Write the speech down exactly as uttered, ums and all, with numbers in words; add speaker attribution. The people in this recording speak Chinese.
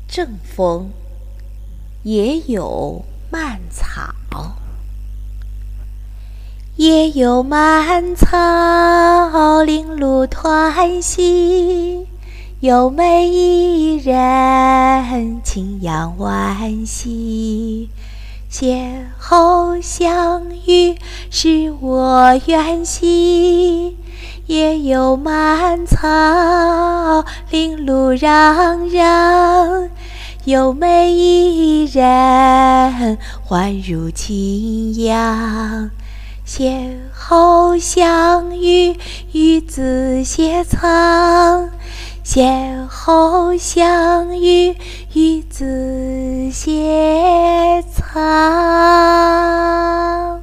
Speaker 1: 正风，野有蔓草。野有蔓草，零露团兮，有美一人，清扬惋惜。邂逅相遇，使我愿兮。野有蔓草，零露攘攘，有美一人，欢如清扬。邂逅相遇，与子偕藏。邂逅相遇，与子偕藏。